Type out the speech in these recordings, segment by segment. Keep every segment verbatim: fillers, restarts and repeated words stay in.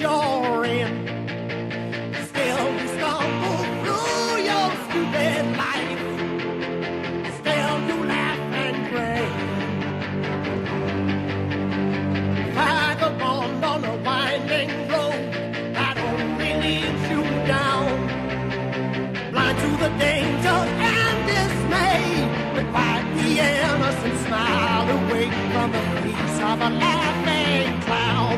you're in. Still you stumble through your stupid life. Still you laugh and pray. Vagabond on a winding road that only leads you down. Blind to the danger and dismay, but wipe the innocent smile away from the face of a laughing clown.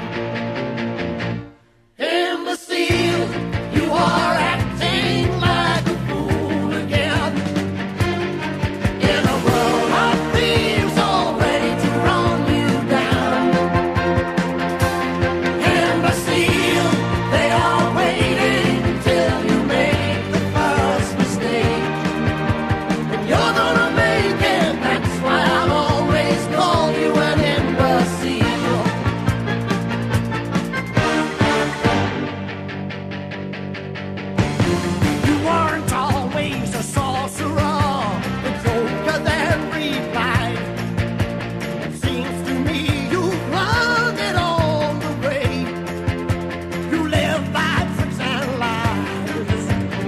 Imbecile, you are acting like a fool again. In a world of thieves all ready to run you down. Imbecile, they are waiting till you make the first mistake. And you're gonna make it, that's why I'll always call you an imbecile. You weren't always a sorcerer, the joker that replied. It seems to me you've learned it on the way. You live by tricks and lies,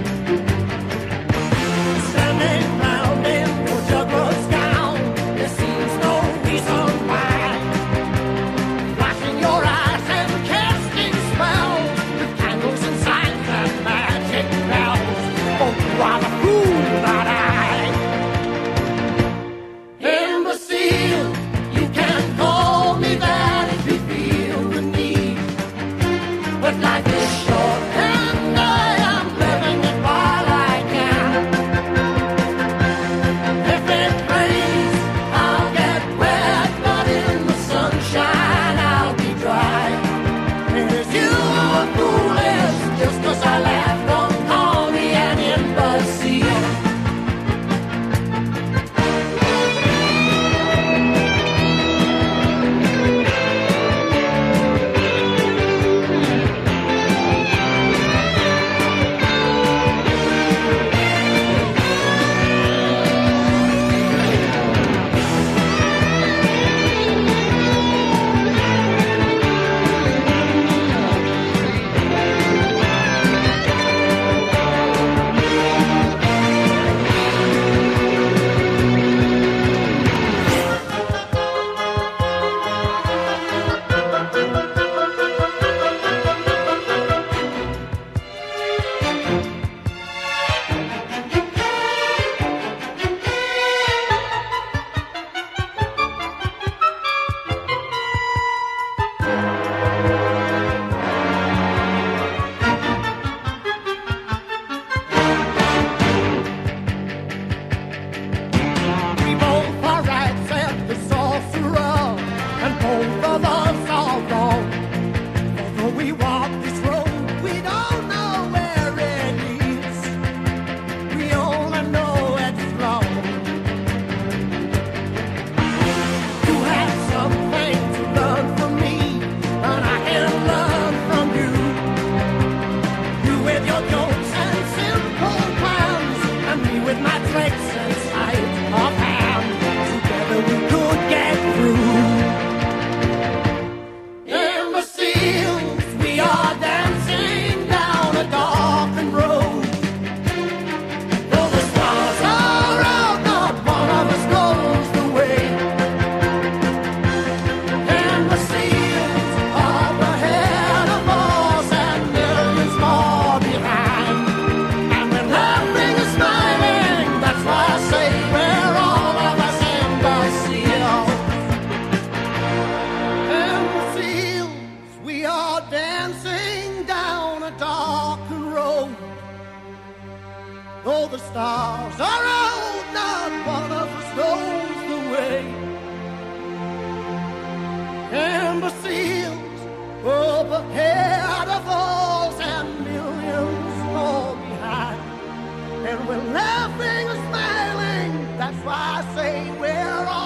standing round in your juggler's gown. There seems no reason why, flashing your eyes and casting spells with candles and signs and magic bells. Oh, you are the fool that I. Imbecile, you can call me that if you feel the need. But life is short and I am living it while I can. If it rains, I'll get wet, but in the sunshine I'll be dry. Is you a foolish just 'cause I laugh? Don't call me an imbecile. We both are right, said the sorcerer, and both of us are wrong. Although we walk this road, we don't know where it leads. We only know it's wrong. You have something to learn from me, and I can learn from you. You with your jokes and simple plans, and me with my tricks and sleight of hand. Together we could get through. Imbeciles, we are dancing down a darkened road. Though the stars are out, not one of us knows the way. Imbeciles are ahead of us and millions more behind. And when laughing is smiling, that's why I say we're all of us imbeciles. Imbeciles, we are dancing down a darkened road. Though the stars are out, not one of us knows the way. Imbeciles up ahead of us and millions more behind. And we're laughing and smiling, that's why I say we're all